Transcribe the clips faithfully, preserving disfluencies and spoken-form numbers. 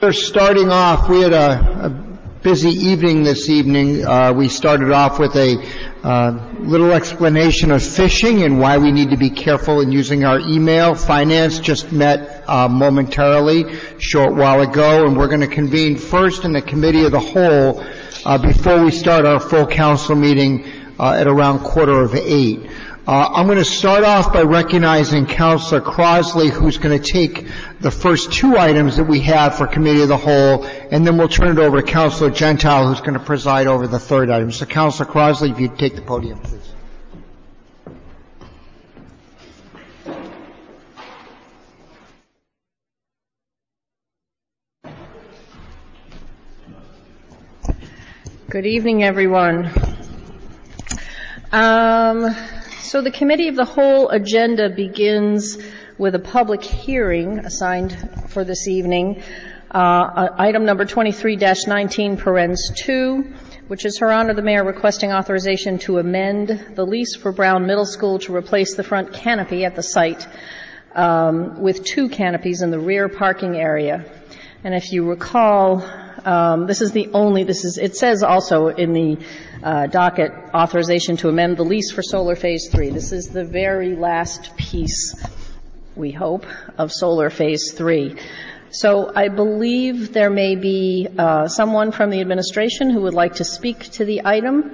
We're starting off, we had a, a busy evening this evening. Uh, we started off with a uh, little explanation of phishing and why we need to be careful in using our email. Finance just met uh, momentarily, short while ago, and we're going to convene first in the committee of the whole uh, before we start our full council meeting uh, at around quarter of eight. Uh, I'm going to start off by recognizing Councilor Crosley, who's going to take the first two items that we have for Committee of the Whole, and then we'll turn it over to Councilor Gentile, who's going to preside over the third item. So, Councilor Crosley, if you'd take the podium, please. Good evening, everyone. Um... So the Committee of the Whole agenda begins with a public hearing assigned for this evening. Uh, item number twenty-three dash nineteen, parens two, which is Her Honor the Mayor requesting authorization to amend the lease for Brown Middle School to replace the front canopy at the site um, with two canopies in the rear parking area. And if you recall, um, this is the only, this is, it says also in the uh, docket authorization to amend the lease for Solar Phase three. This is the very last piece, we hope, of Solar Phase three. So I believe there may be uh, someone from the administration who would like to speak to the item.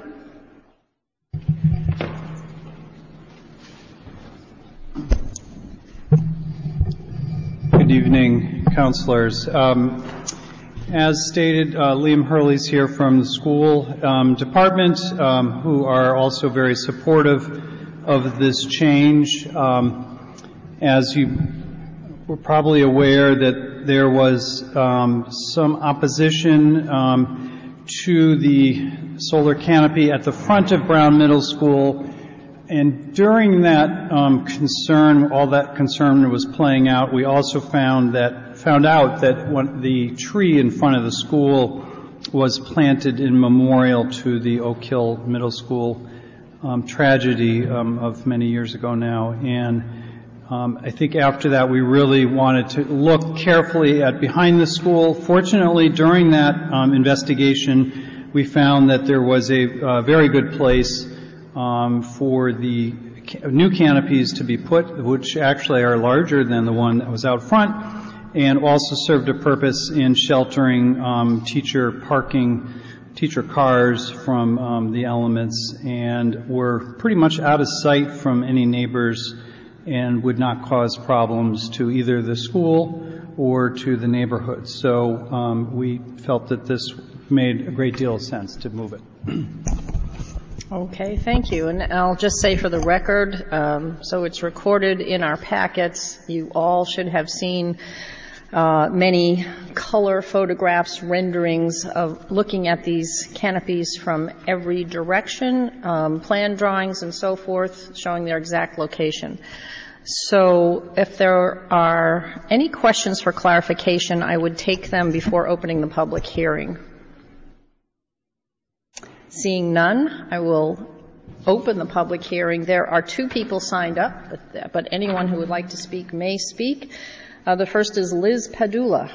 Good evening, councilors. Um, as stated, uh, Liam Hurley's here from the school um, department, um, who are also very supportive of this change. Um, as you were probably aware that there was um, some opposition um, to the solar canopy at the front of Brown Middle School. And during that um, concern, all that concern was playing out, we also found that found out that when the tree in front of the school was planted in memorial to the Oak Hill Middle School um, tragedy um, of many years ago now. And um, I think after that, we really wanted to look carefully at behind the school. Fortunately, during that um, investigation, we found that there was a uh, very good place Um, for the ca- new canopies to be put, which actually are larger than the one that was out front, and also served a purpose in sheltering um, teacher parking, teacher cars from um, the elements, and were pretty much out of sight from any neighbors and would not cause problems to either the school or to the neighborhood. So um, we felt that this made a great deal of sense to move it. Okay, thank you. And I'll just say for the record, um, so it's recorded in our packets. You all should have seen uh, many color photographs, renderings of looking at these canopies from every direction, um, plan drawings and so forth, showing their exact location. So if there are any questions for clarification, I would take them before opening the public hearing. Seeing none, I will open the public hearing. There are two people signed up, but, but anyone who would like to speak may speak. Uh, the first is Liz Padula.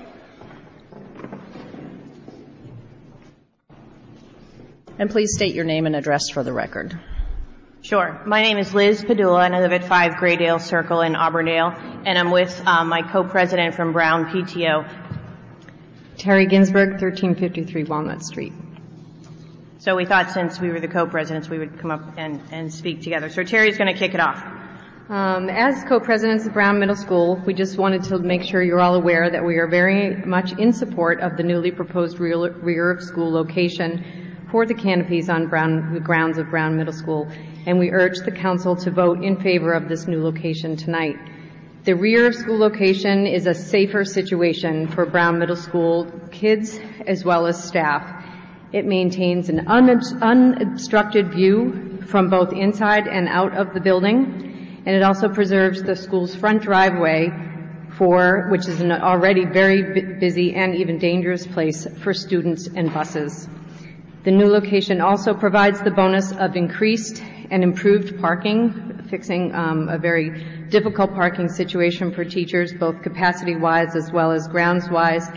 And please state your name and address for the record. Sure. My name is Liz Padula, and I live at five Graydale Circle in Auburndale, and I'm with um, my co-president from Brown P T O. Terry Ginsberg, thirteen fifty-three Walnut Street. So we thought since we were the co-presidents, we would come up and, and speak together. So Terry's going to kick it off. Um, as co-presidents of Brown Middle School, we just wanted to make sure you're all aware that we are very much in support of the newly proposed rear, rear of school location for the canopies on Brown, the grounds of Brown Middle School, and we urge the council to vote in favor of this new location tonight. The rear of school location is a safer situation for Brown Middle School kids as well as staff. It maintains an unobstructed view from both inside and out of the building, and it also preserves the school's front driveway for, which is an already very busy and even dangerous place for students and buses. The new location also provides the bonus of increased and improved parking, fixing um, a very difficult parking situation for teachers, both capacity-wise as well as grounds-wise.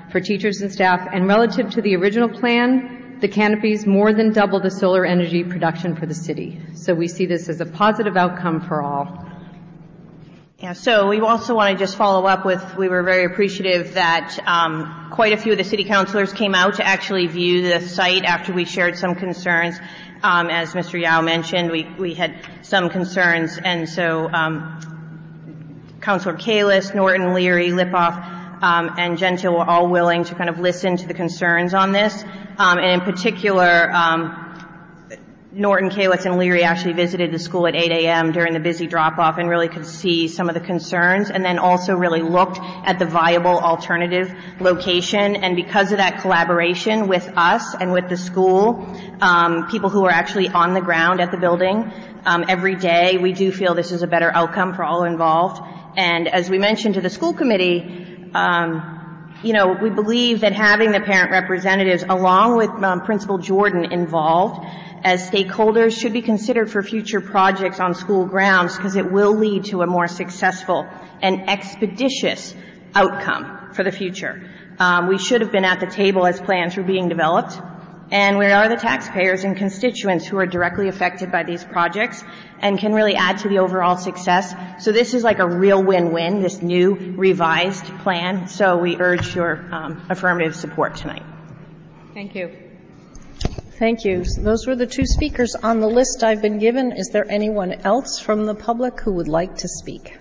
for teachers and staff, and relative to the original plan, the canopies more than double the solar energy production for the city. So we see this as a positive outcome for all. Yeah, so we also want to just follow up with, we were very appreciative that um, quite a few of the city councilors came out to actually view the site after we shared some concerns. Um, as Mister Yao mentioned, we, we had some concerns, and so um, Councilor Kalis, Norton, Leary, Lipoff, um, and Gentile were all willing to kind of listen to the concerns on this. Um, and in particular, um, Norton, Kalis, and Leary actually visited the school at eight a.m. during the busy drop-off and really could see some of the concerns, and then also really looked at the viable alternative location. And because of that collaboration with us and with the school, um, people who are actually on the ground at the building um, every day, we do feel this is a better outcome for all involved. And as we mentioned to the school committee, um, you know, we believe that having the parent representatives along with um, Principal Jordan involved as stakeholders should be considered for future projects on school grounds, because it will lead to a more successful and expeditious outcome for the future. Um, we should have been at the table as plans were being developed, and we are the taxpayers and constituents who are directly affected by these projects and can really add to the overall success. So this is like a real win-win, this new revised plan. So we urge your um, affirmative support tonight. Thank you. Thank you. Those were the two speakers on the list I've been given. Is there anyone else from the public who would like to speak?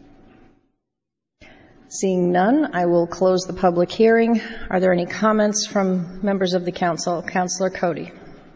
Seeing none, I will close the public hearing. Are there any comments from members of the council? Councilor Cody.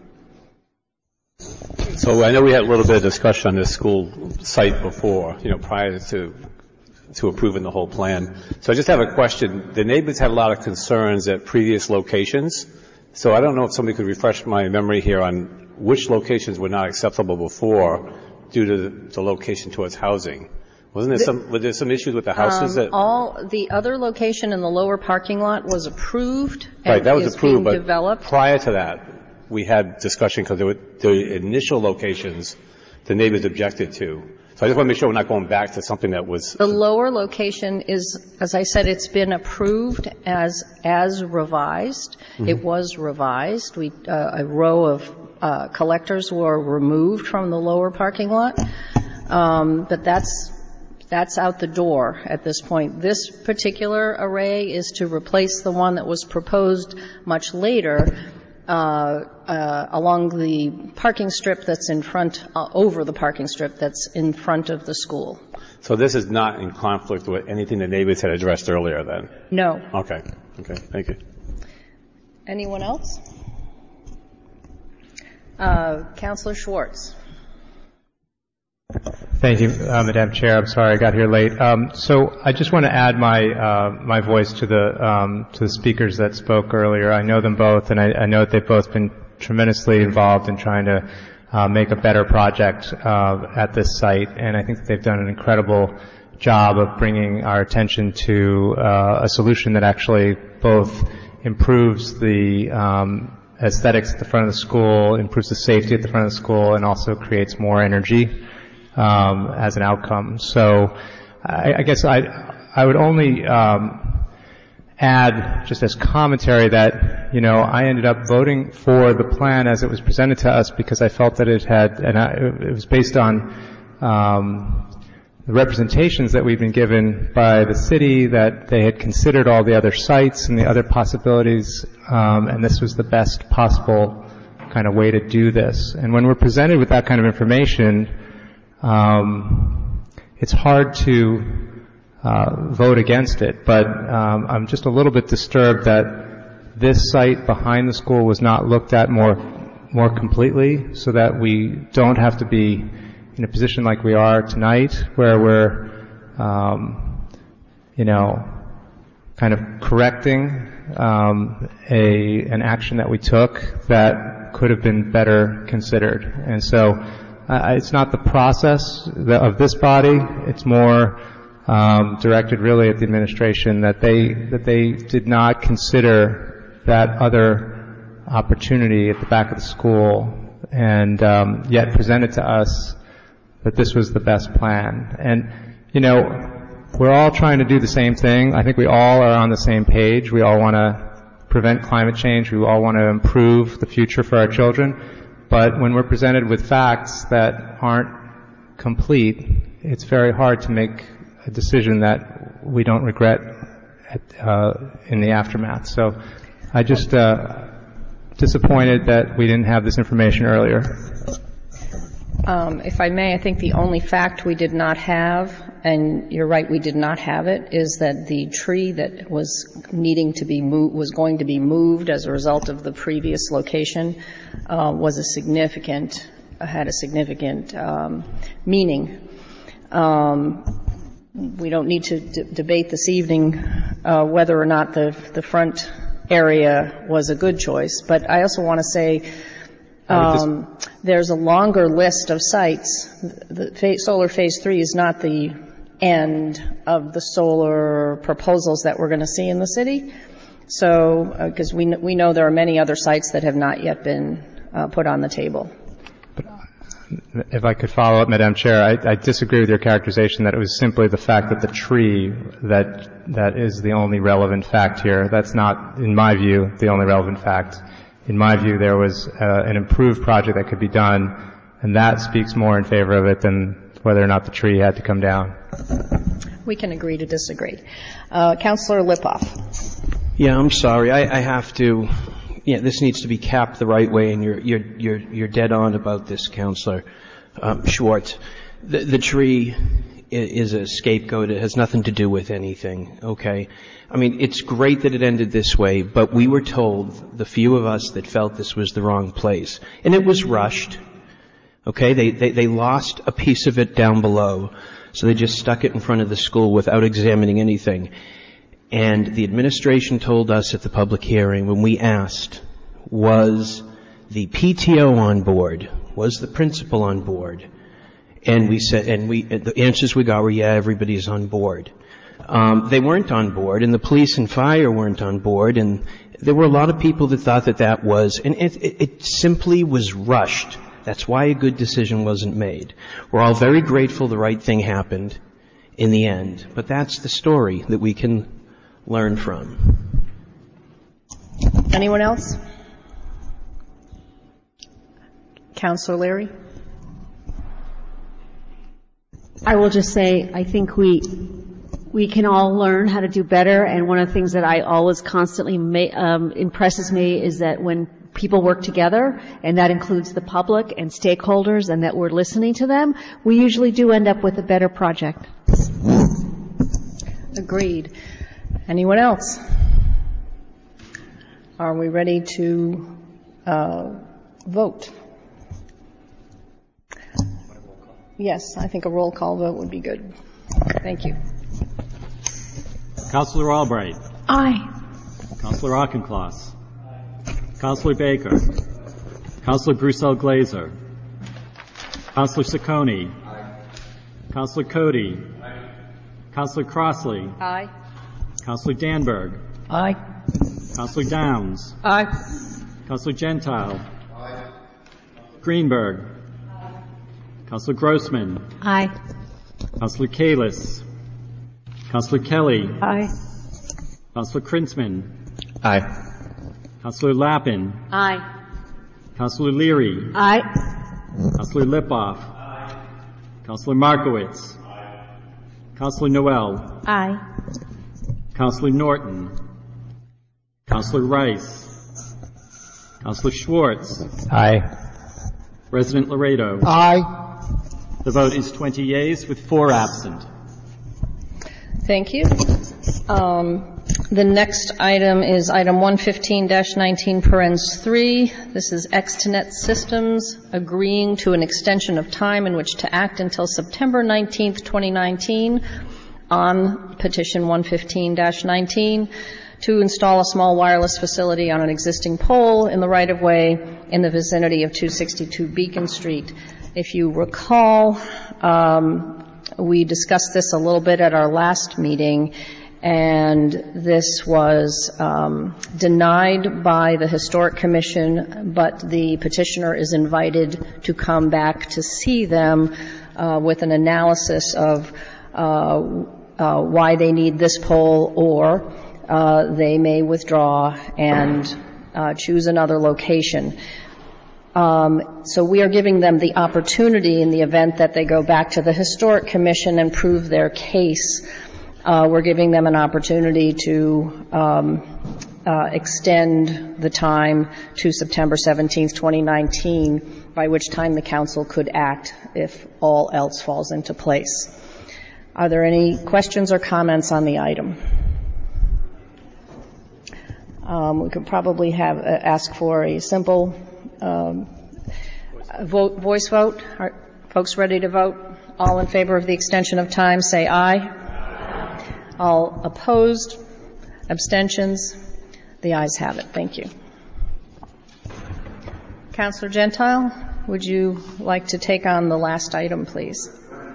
So I know we had a little bit of discussion on this school site before, you know, prior to to approving the whole plan. So I just have a question. The neighbors had a lot of concerns at previous locations. So I don't know if somebody could refresh my memory here on which locations were not acceptable before due to the, the location towards housing. Wasn't there some, were there some issues with the houses um, that? All, the other location in the lower parking lot was approved and right, that was is approved, being but developed. Prior to that, we had discussion because there were the initial locations the neighbors objected to. So I just want to make sure we're not going back to something that was. The lower location is, as I said, it's been approved as as revised. Mm-hmm. It was revised. We uh, a row of uh, collectors were removed from the lower parking lot, um, but that's that's out the door at this point. This particular array is to replace the one that was proposed much later. Uh, uh, along the parking strip that's in front, uh, over the parking strip that's in front of the school. So this is not in conflict with anything the neighbors had addressed earlier then? No. Okay. Okay. Thank you. Anyone else? Uh, Councilor Schwartz. Thank you, uh, Madam Chair. I'm sorry I got here late. Um, so I just want to add my uh, my voice to the um, to the speakers that spoke earlier. I know them both, and I, I know that they've both been tremendously involved in trying to uh, make a better project uh, at this site, and I think that they've done an incredible job of bringing our attention to uh, a solution that actually both improves the um, aesthetics at the front of the school, improves the safety at the front of the school, and also creates more energy Um, as an outcome. So I, I guess I I would only um, add just as commentary that, you know, I ended up voting for the plan as it was presented to us because I felt that it had, and I, it was based on um, the representations that we've been given by the city, that they had considered all the other sites and the other possibilities, um, and this was the best possible kind of way to do this. And when we're presented with that kind of information, Um, it's hard to uh, vote against it, but um, I'm just a little bit disturbed that this site behind the school was not looked at more more completely, so that we don't have to be in a position like we are tonight, where we're, um, you know, kind of correcting um, a an action that we took that could have been better considered, and so. Uh, it's not the process of this body. It's more um, directed really at the administration that they that they did not consider that other opportunity at the back of the school, and um, yet presented to us that this was the best plan. And you know, we're all trying to do the same thing. I think we all are on the same page. We all want to prevent climate change. We all want to improve the future for our children. But when we're presented with facts that aren't complete, it's very hard to make a decision that we don't regret at, uh, in the aftermath. So I just uh, disappointed that we didn't have this information earlier. Um, if I may, I think the only fact we did not have, and you're right, we did not have it, is that the tree that was needing to be moved, was going to be moved as a result of the previous location, uh, was a significant, uh, had a significant um, meaning. Um, we don't need to d- debate this evening uh, whether or not the the front area was a good choice, but I also want to say Um, there's a longer list of sites. The fa- solar phase three is not the end of the solar proposals that we're going to see in the city. So, because uh, we kn- we know there are many other sites that have not yet been uh, put on the table. But if I could follow up, Madam Chair, I, I disagree with your characterization that it was simply the fact that the tree that that is the only relevant fact here. That's not, in my view, the only relevant fact. In my view, there was uh, an improved project that could be done, and that speaks more in favor of it than whether or not the tree had to come down. We can agree to disagree. Uh, Councillor Lipoff. Yeah, I'm sorry. I, I have to. Yeah, this needs to be capped the right way, and you're you're you're you're dead on about this, Councillor um, Schwartz. The, the tree is a scapegoat. It has nothing to do with anything. Okay. I mean, it's great that it ended this way, but we were told, the few of us that felt this was the wrong place, and it was rushed. Okay, they, they, they lost a piece of it down below, so they just stuck it in front of the school without examining anything. And the administration told us at the public hearing, when we asked, was the P T O on board? Was the principal on board? And we said, and we, the answers we got were, yeah, everybody's on board. Um, they weren't on board, and the police and fire weren't on board, and there were a lot of people that thought that that was, and it, it, it simply was rushed. That's why a good decision wasn't made. We're all very grateful the right thing happened in the end, but that's the story that we can learn from. Anyone else? Councillor Leary? I will just say, I think we we can all learn how to do better, and one of the things that I always constantly ma- um, impresses me is that when people work together, and that includes the public and stakeholders, and that we're listening to them, we usually do end up with a better project. Agreed. Anyone else? Are we ready to uh, vote? Yes, I think a roll call vote would be good. Thank you. Councillor Albright. Aye. Councillor Auchincloss. Councillor Baker. Councillor Brussel Glazer. Councillor Ciccone. Aye. Councillor Cody. Aye. Councillor Crossley. Aye. Councillor Danberg. Aye. Councillor Downs. Aye. Councillor Gentile. Aye. Greenberg. Aye. Councillor Grossman. Aye. Councillor Kalis. Councillor Kelly. Aye. Councillor Krinsman. Aye. Councillor Lappin. Aye. Councillor Leary. Aye. Councillor Lipoff. Aye. Councillor Markowitz. Aye. Councillor Noel. Aye. Councillor Norton. Councillor Rice. Councillor Schwartz. Aye. President Laredo. Aye. The vote is twenty yeas with four absent. Thank you. Um, the next item is item one fifteen dash nineteen, parens three. This is Extenet Systems agreeing to an extension of time in which to act until September nineteenth, twenty nineteen on petition one fifteen dash nineteen to install a small wireless facility on an existing pole in the right-of-way in the vicinity of two sixty-two Beacon Street. If you recall, um, we discussed this a little bit at our last meeting, and this was um, denied by the Historic Commission, but the petitioner is invited to come back to see them uh, with an analysis of uh, uh, why they need this pole, or uh, they may withdraw and uh, choose another location. Um, so we are giving them the opportunity in the event that they go back to the Historic Commission and prove their case. Uh, we're giving them an opportunity to um, uh, extend the time to September seventeenth, twenty nineteen, by which time the council could act if all else falls into place. Are there any questions or comments on the item? Um, we could probably have uh, ask for a simple um, vote, voice vote. Are folks ready to vote? All in favor of the extension of time, say aye. Aye. All opposed? Abstentions? The ayes have it. Thank you. Councilor Gentile, would you like to take on the last item, please?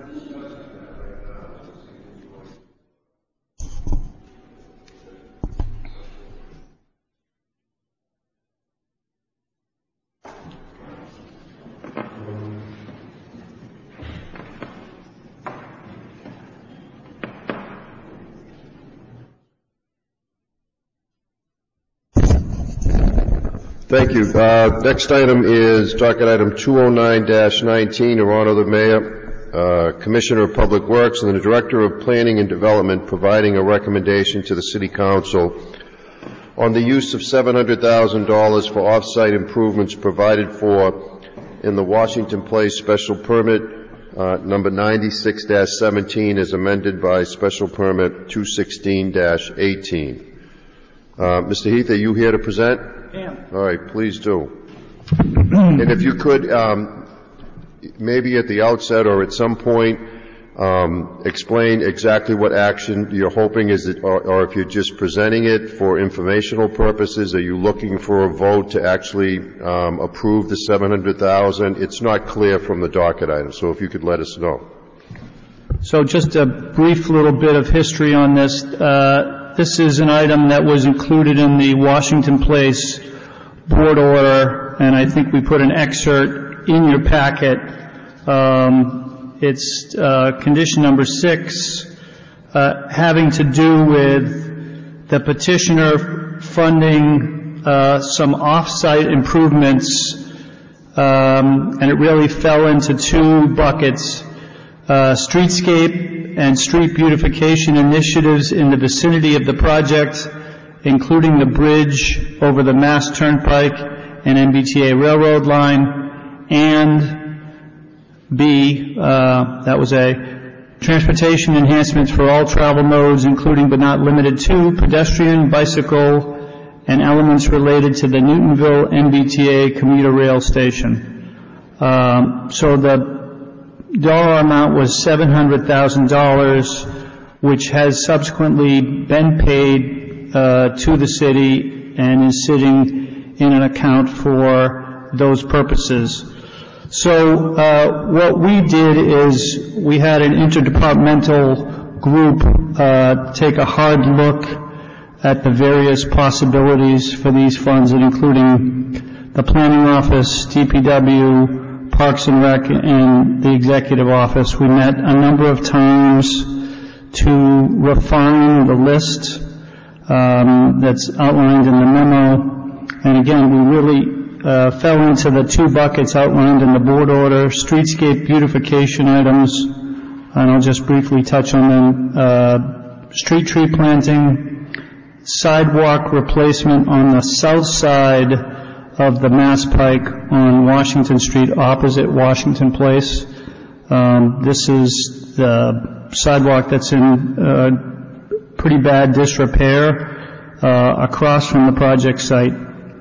Thank you. Uh, next item is docket item two oh nine dash nineteen, Your Honor the Mayor, uh, Commissioner of Public Works, and the Director of Planning and Development providing a recommendation to the City Council on the use of seven hundred thousand dollars for off-site improvements provided for in the Washington Place Special Permit uh, number ninety-six dash seventeen as amended by Special Permit two sixteen dash eighteen. Uh, Mister Heath, are you here to present? Yeah. All right, please do. And if you could, um, maybe at the outset or at some point, um, explain exactly what action you're hoping, is it, or, or if you're just presenting it for informational purposes. Are you looking for a vote to actually um, approve the seven hundred thousand dollars? It's not clear from the docket item, so if you could let us know. So just a brief little bit of history on this. Uh, This is an item that was included in the Washington Place board order, and I think we put an excerpt in your packet. Um, it's uh, condition number six, uh, having to do with the petitioner funding uh, some off-site improvements, um, and it really fell into two buckets. Uh, streetscape and street beautification initiatives in the vicinity of the project, including the bridge over the Mass Turnpike and M B T A railroad line, and B, uh, that was A, transportation enhancements for all travel modes, including but not limited to pedestrian, bicycle, and elements related to the Newtonville M B T A commuter rail station. Um, so the dollar amount was seven hundred thousand dollars, which has subsequently been paid uh, to the city and is sitting in an account for those purposes. So uh, what we did is we had an interdepartmental group uh, take a hard look at the various possibilities for these funds, including the planning office, D P W, Parks and Rec, and the executive office. We met a number of times to refine the list um, that's outlined in the memo. And again, we really uh, fell into the two buckets outlined in the board order: streetscape beautification items, and I'll just briefly touch on them: uh, street tree planting, sidewalk replacement on the south side of the Mass Pike on Washington Street opposite Washington Place. Um, this is the sidewalk that's in uh, pretty bad disrepair uh, across from the project site.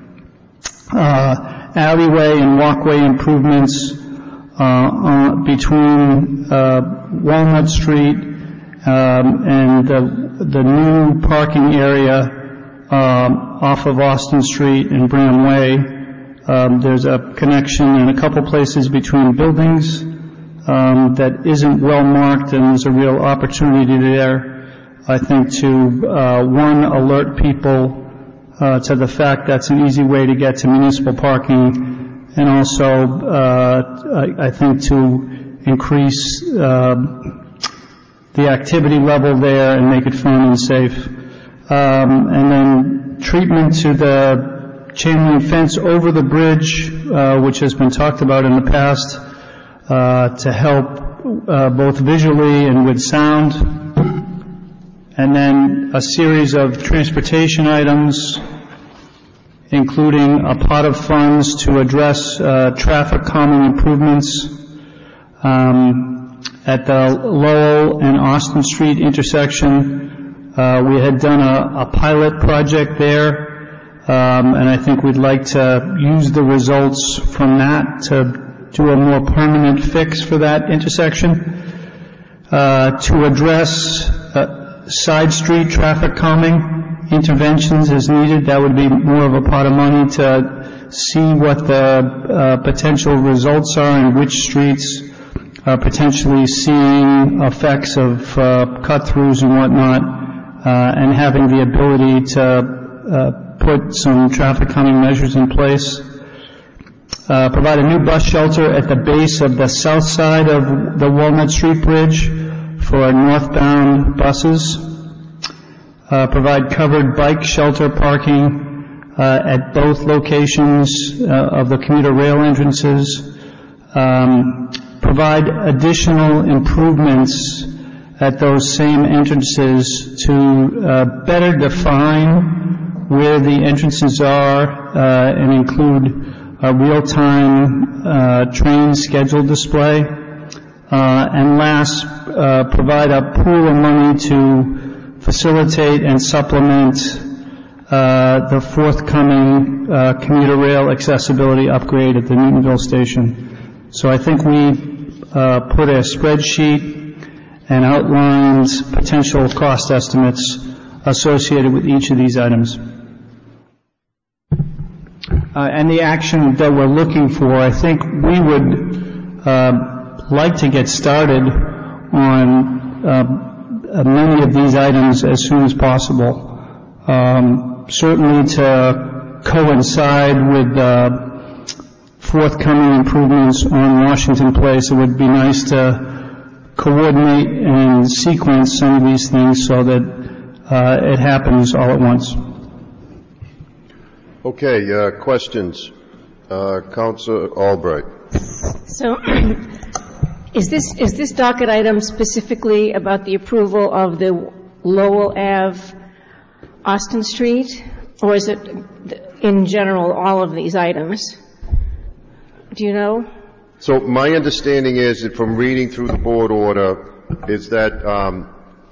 Uh, alleyway and walkway improvements uh, uh, between uh, Walnut Street um, and the, the new parking area Um, off of Austin Street and Bram Way. Um, there's a connection in a couple places between buildings um, that isn't well marked, and there's a real opportunity there, I think, to uh, one, alert people uh, to the fact that's an easy way to get to municipal parking, and also uh, I, I think to increase uh, the activity level there and make it fun and safe. Um, and then treatment to the chain link fence over the bridge, uh, which has been talked about in the past, uh, to help uh, both visually and with sound. And then a series of transportation items, including a pot of funds to address uh, traffic calming improvements um, at the Lowell and Austin Street intersection. Uh, we had done a, a pilot project there, um, and I think we'd like to use the results from that to do a more permanent fix for that intersection. Uh, to address uh, side street traffic calming interventions as needed. That would be more of a pot of money to see what the uh, potential results are and which streets are potentially seeing effects of uh, cut-throughs and whatnot, uh, and having the ability to uh, put some traffic calming measures in place. Uh, provide a new bus shelter at the base of the south side of the Walnut Street Bridge for northbound buses. Uh, provide covered bike shelter parking uh, at both locations uh, of the commuter rail entrances. Um, provide additional improvements at those same entrances to uh, better define where the entrances are uh, and include a real-time uh, train schedule display. Uh, and last, uh, provide a pool of money to facilitate and supplement uh, the forthcoming uh, commuter rail accessibility upgrade at the Newtonville station. So I think we uh, put a spreadsheet and outlined potential cost estimates associated with each of these items. Uh, and the action that we're looking for, I think we would uh, like to get started on uh, many of these items as soon as possible. Um, certainly to coincide with uh, forthcoming improvements on Washington Place, it would be nice to coordinate and sequence some of these things so that uh, it happens all at once. Okay, uh, questions? Uh, Councilor Albright. So, is this is this docket item specifically about the approval of the Lowell Avenue, Austin Street, or is it in general all of these items? Do you know? So my understanding is that from reading through the board order is that um,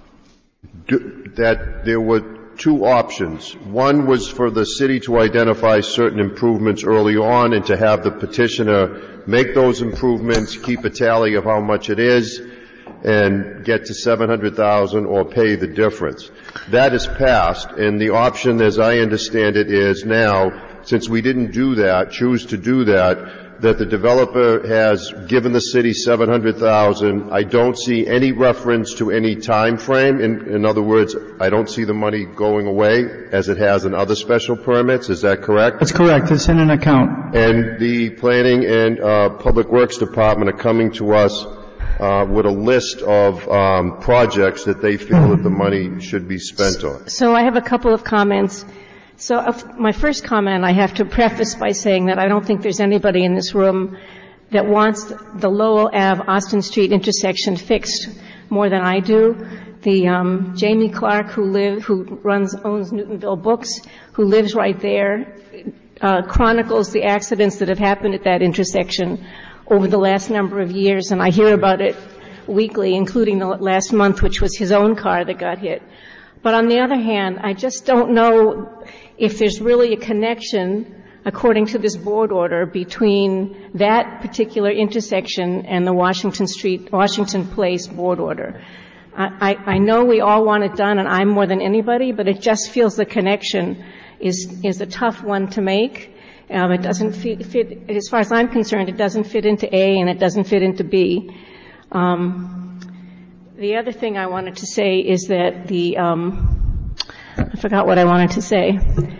do, that there were two options. One was for the city to identify certain improvements early on and to have the petitioner make those improvements, keep a tally of how much it is, and get to seven hundred thousand dollars or pay the difference. That is passed, and the option, as I understand it, is now, since we didn't do that, choose to do that, that the developer has given the city seven hundred thousand dollars. I don't see any reference to any time frame. In, in other words, I don't see the money going away as it has in other special permits. Is that correct? That's correct. It's in an account. And the Planning and uh, Public Works Department are coming to us uh, with a list of um, projects that they feel that the money should be spent on. So I have a couple of comments. So uh, my first comment I have to preface by saying that I don't think there's anybody in this room that wants the Lowell Avenue Austin Street intersection fixed more than I do. The um, Jamie Clark, who live, who runs owns Newtonville Books, who lives right there, uh, chronicles the accidents that have happened at that intersection over the last number of years, and I hear about it weekly, including the last month, which was his own car that got hit. But on the other hand, I just don't know if there's really a connection, according to this board order, between that particular intersection and the Washington Street, Washington Place board order. I, I, I know we all want it done, and I'm more than anybody, but it just feels the connection is is a tough one to make. Um, it doesn't fit, fit, as far as I'm concerned, it doesn't fit into A and it doesn't fit into B. Um, the other thing I wanted to say is that the um, I forgot what I wanted to say.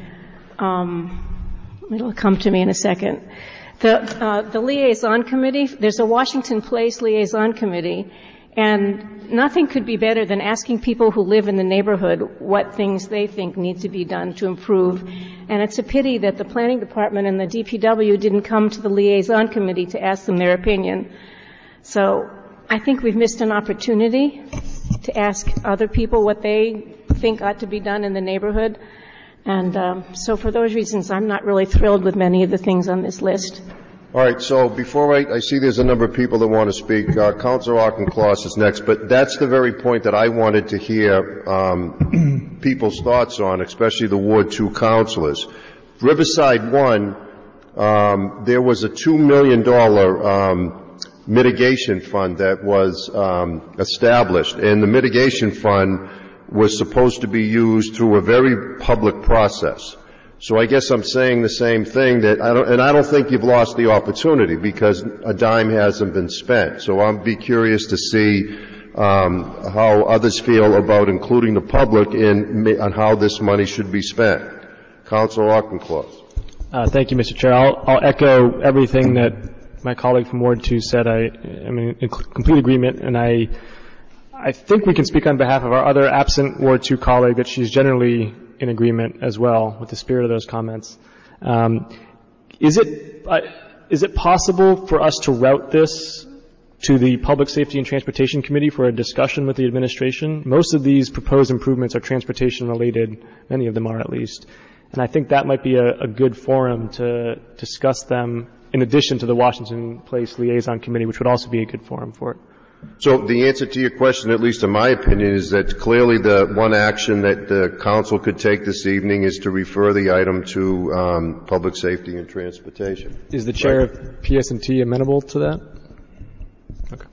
Um, it'll come to me in a second. The, uh, the liaison committee, there's a Washington Place liaison committee, And nothing could be better than asking people who live in the neighborhood what things they think need to be done to improve. And it's a pity that the planning department and the D P W didn't come to the liaison committee to ask them their opinion. So I think we've missed an opportunity to ask other people what they think ought to be done in the neighborhood. And um, so for those reasons, I'm not really thrilled with many of the things on this list. All right, so before I, I see there's a number of people that want to speak. Uh, Councilor Auchincloss is next, but that's the very point that I wanted to hear um, people's thoughts on, especially the Ward two councilors. Riverside one, um, there was a two million dollars um, mitigation fund that was um, established, and the mitigation fund was supposed to be used through a very public process. So I guess I'm saying the same thing, that I don't, and I don't think you've lost the opportunity because a dime hasn't been spent. So I'll be curious to see um, how others feel about including the public in on how this money should be spent. Councilor Auchincloss. Uh, thank you, Mister Chair. I'll, I'll echo everything that my colleague from Ward two said. I, I'm in complete agreement, and I, I think we can speak on behalf of our other absent Ward two colleague that she's generally in agreement as well with the spirit of those comments. Um, is it uh, is it possible for us to route this to the Public Safety and Transportation Committee for a discussion with the administration? Most of these proposed improvements are transportation related, many of them are at least, and I think that might be a, a good forum to discuss them in addition to the Washington Place Liaison Committee, which would also be a good forum for it. So the answer to your question, at least in my opinion, is that clearly the one action that the council could take this evening is to refer the item to um, Public Safety and Transportation. Is the chair right. of P S and T amenable to that? Okay.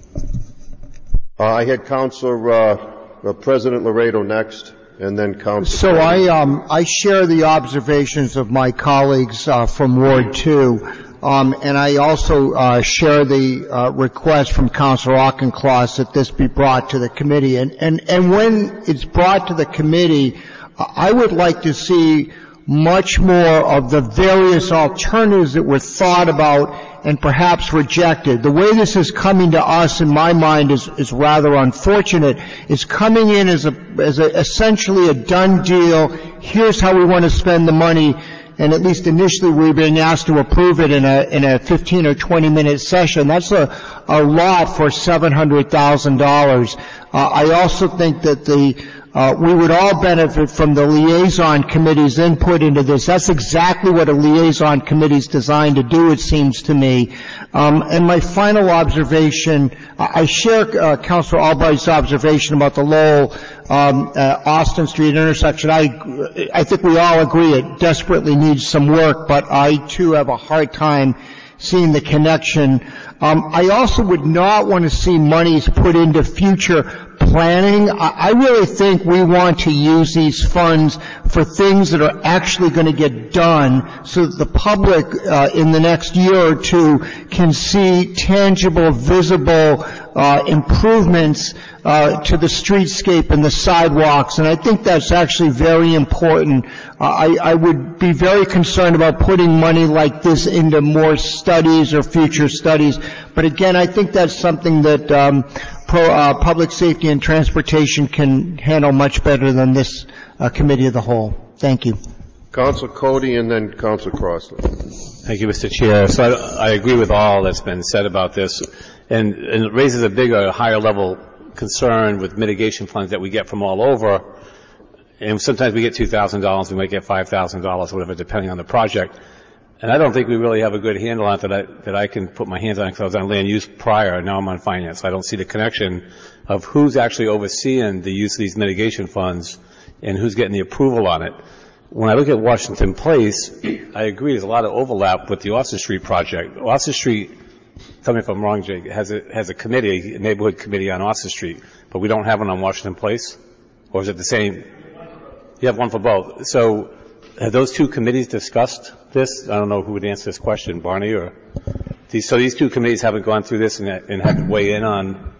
Uh, I had Councilor uh, uh, President Laredo next, and then Councilor. So I um, I share the observations of my colleagues uh, from Ward two. Um, and I also uh, share the uh, request from Councilor Auchincloss that this be brought to the committee. And, and, and when it's brought to the committee, I would like to see much more of the various alternatives that were thought about and perhaps rejected. The way this is coming to us, in my mind, is, is rather unfortunate. It's coming in as a, as a, essentially a done deal. Here's how we want to spend the money. And at least initially we were being asked to approve it in a, in a fifteen or twenty minute session. That's a, a lot for seven hundred thousand dollars. Uh, I also think that the, uh, we would all benefit from the liaison committee's input into this. That's exactly what a liaison committee is designed to do, it seems to me. Um, and my final observation, I share uh, Councilor Albright's observation about the Lowell um, uh, Austin Street intersection. I, I think we all agree it desperately needs some work, but I too have a hard time seeing the connection. Um, I also would not want to see monies put into future planning. I, I really think we want to use these funds for things that are actually going to get done so that the public uh, in the next year or two can see tangible, visible uh, improvements uh, to the streetscape and the sidewalks. And I think that's actually very important. Uh, I, I would be very concerned about putting money like this into more studies or future studies. But again, I think that's something that um, pro, uh, Public Safety and Transportation can handle much better than this uh, committee of the whole. Thank you. Councilor Cody and then Councilor Crossley. Thank you, Mister Chair. So I, I agree with all that's been said about this, and, and it raises a bigger, higher level concern with mitigation funds that we get from all over. And sometimes we get two thousand dollars, we might get five thousand dollars, whatever, depending on the project. And I don't think we really have a good handle on it that I, that I can put my hands on, because I was on land use prior, and now I'm on finance. So I don't see the connection of who's actually overseeing the use of these mitigation funds and who's getting the approval on it. When I look at Washington Place, I agree there's a lot of overlap with the Austin Street project. Austin Street, tell me if I'm wrong, Jake, has a, has a committee, a neighborhood committee on Austin Street, but we don't have one on Washington Place? Or is it the same? You have one for both. So have those two committees discussed this? I don't know who would answer this question, Barney or these. So these two committees haven't gone through this and, and haven't weighed in on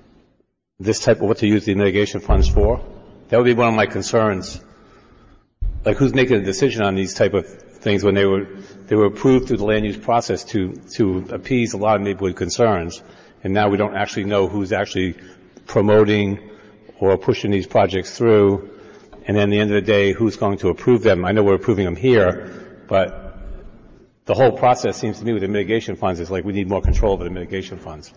this type of what to use the mitigation funds for? That would be one of my concerns. Like, who's making a decision on these type of things when they were they were approved through the land use process to to appease a lot of neighborhood concerns, and now we don't actually know who's actually promoting or pushing these projects through, and then at the end of the day, who's going to approve them. I know we're approving them here, but the whole process seems to me with the mitigation funds is like we need more control over the mitigation funds.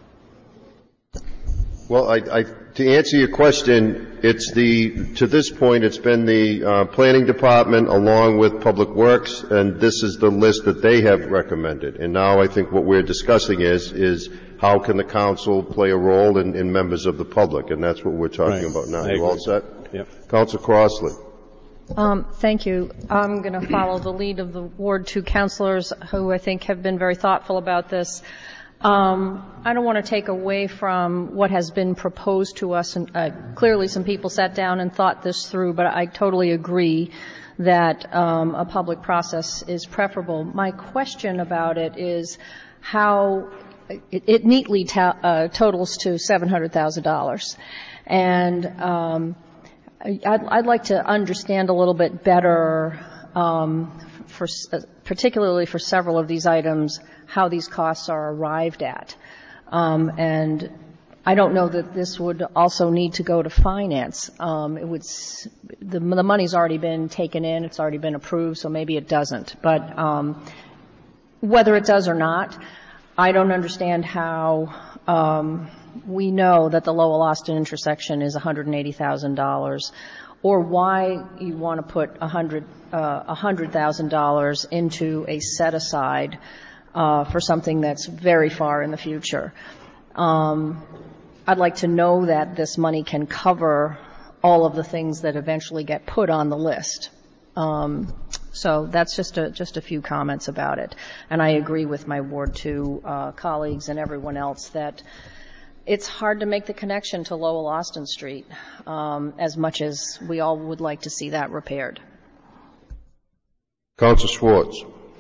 Well, I, I, to answer your question, it's the, to this point, it's been the uh, planning department along with Public Works, and this is the list that they have recommended. And now I think what we're discussing is, is how can the council play a role in, in members of the public, and that's what we're talking Right. about now. I You all agree. set? Yep. Council Crossley. Um, thank you. I'm going to follow the lead of the Ward two councilors who I think have been very thoughtful about this. Um, I don't want to take away from what has been proposed to us, and uh, clearly some people sat down and thought this through, but I totally agree that um, a public process is preferable. My question about it is how it, it neatly ta- uh, totals to seven hundred thousand dollars. And um, I'd, I'd like to understand a little bit better, um, for, uh, particularly for several of these items, how these costs are arrived at. Um, and I don't know that this would also need to go to finance. Um, it would, s- the, the money's already been taken in, it's already been approved, so maybe it doesn't. But um, whether it does or not, I don't understand how um, we know that the Lowell Austin intersection is one hundred eighty thousand dollars, or why you want to put one hundred thousand dollars into a set-aside uh, for something that's very far in the future. Um, I'd like to know that this money can cover all of the things that eventually get put on the list. Um, so that's just a, just a few comments about it. And I agree with my Ward two uh, colleagues and everyone else that it's hard to make the connection to Lowell Austin Street, um, as much as we all would like to see that repaired. Council Schwartz.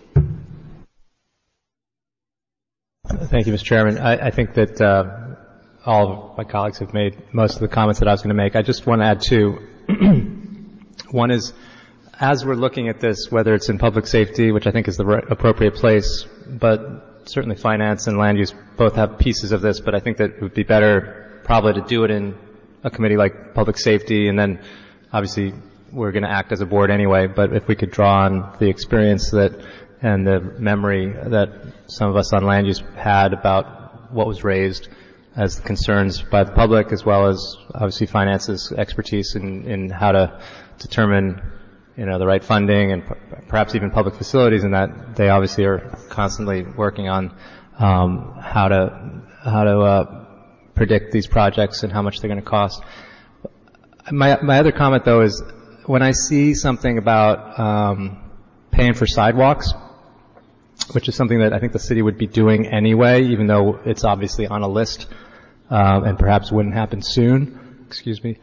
Thank you, Mister Chairman. I, I think that uh, all of my colleagues have made most of the comments that I was going to make. I just want to add two. One is, as we're looking at this, whether it's in public safety, which I think is the right, appropriate place, but certainly finance and land use both have pieces of this, but I think that it would be better probably to do it in a committee like public safety, and then obviously we're going to act as a board anyway, but if we could draw on the experience that and the memory that some of us on land use had about what was raised as concerns by the public, as well as obviously finance's expertise in, in how to determine, you know, the right funding and perhaps even public facilities, and that they obviously are constantly working on um, how to how to uh, predict these projects and how much they're going to cost. My my other comment though is when I see something about um, paying for sidewalks, which is something that I think the city would be doing anyway, even though it's obviously on a list um, and perhaps wouldn't happen soon. Excuse me.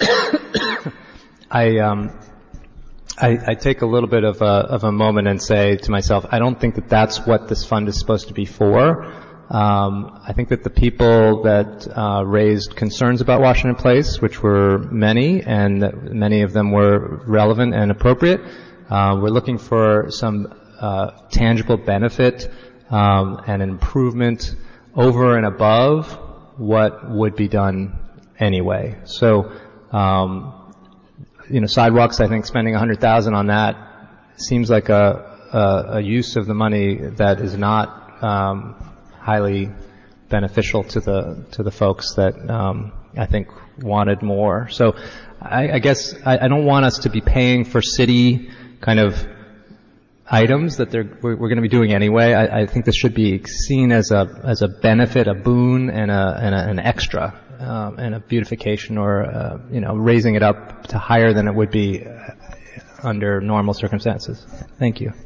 I, um, I I take a little bit of a of a moment and say to myself, I don't think that that's what this fund is supposed to be for. Um, I think that the people that uh, raised concerns about Washington Place, which were many, and that many of them were relevant and appropriate, uh, we're looking for some uh, tangible benefit um, and improvement over and above what would be done anyway. So, um, you know, sidewalks, I think spending one hundred thousand dollars on that seems like a, a, a use of the money that is not um, highly beneficial to the to the folks that um, I think wanted more. So I, I guess I, I don't want us to be paying for city kind of items that they're, we're, we're going to be doing anyway. I, I think this should be seen as a as a benefit, a boon, and a and a, an extra, um, and a beautification, or uh, you know, raising it up to higher than it would be uh, under normal circumstances. Thank you.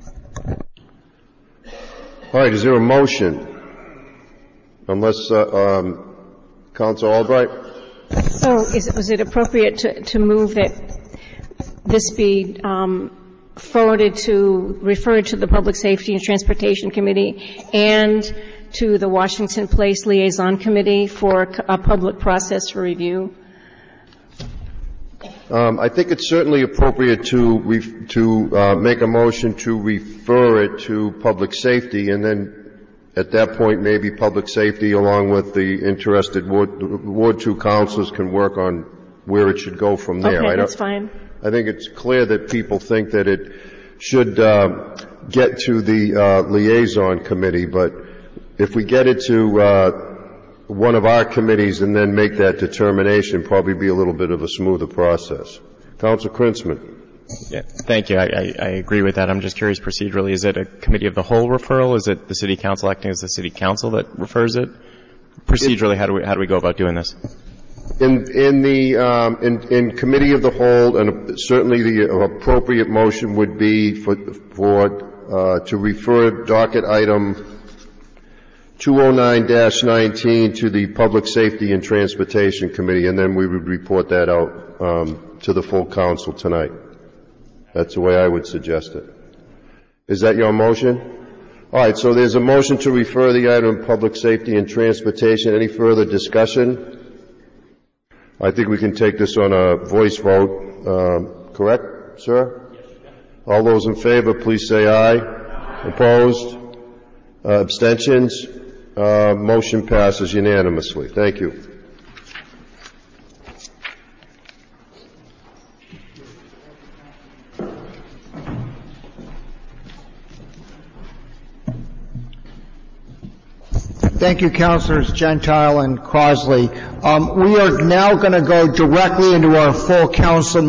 All right. Is there a motion? Unless uh, um, Council Albright. So is it, was it appropriate to, to move that this be um, forwarded to, referred to the Public Safety and Transportation Committee and to the Washington Place Liaison Committee for a public process for review? Um, I think it's certainly appropriate to ref- to uh, make a motion to refer it to public safety, and then at that point, maybe public safety, along with the interested Ward, Ward two councilors, can work on where it should go from there. Okay, I that's don't, fine. I think it's clear that people think that it should uh, get to the uh, liaison committee, but if we get it to uh, one of our committees and then make that determination, probably be a little bit of a smoother process. Councilor Krinsman. Yeah, thank you. I, I, I agree with that. I'm just curious procedurally, is it a committee of the whole referral? Is it the city council acting as the city council that refers it? Procedurally, how do we, how do we go about doing this? In, in the, um, in, in committee of the whole, and certainly the appropriate motion would be for, for, uh, to refer docket item two oh nine dash nineteen to the Public Safety and Transportation Committee, and then we would report that out, um, to the full council tonight. That's the way I would suggest it. Is that your motion? All right, so there's a motion to refer the item Public Safety and Transportation. Any further discussion? I think we can take this on a voice vote. Uh, correct, sir? All those in favor, please say aye. Opposed? Uh, abstentions? Uh, motion passes unanimously. Thank you. Thank you, Councilors Gentile and Crosley. Um, we are now going to go directly into our full council